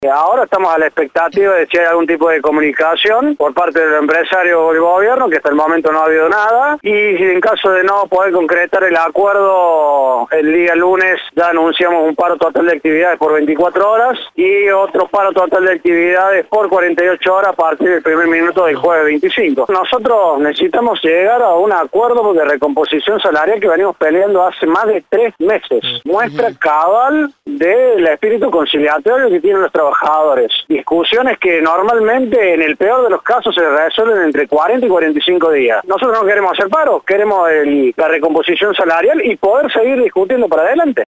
Ahora estamos a la expectativa de si hay algún tipo de comunicación por parte del empresario o el gobierno, que hasta el momento no ha habido nada, y en caso de no poder concretar el acuerdo, el día lunes ya anunciamos un paro total de actividades por 24 horas y otro paro total de actividades por 48 horas a partir del primer minuto del jueves 25. Nosotros necesitamos llegar a un acuerdo de recomposición salarial que venimos peleando hace más de 3 meses. Muestra cabal del espíritu conciliatorio que tienen los trabajadores. Discusiones que normalmente, en el peor de los casos, se resuelven entre 40 y 45 días. Nosotros no queremos hacer paro, queremos la recomposición salarial y poder seguir discutiendo para adelante.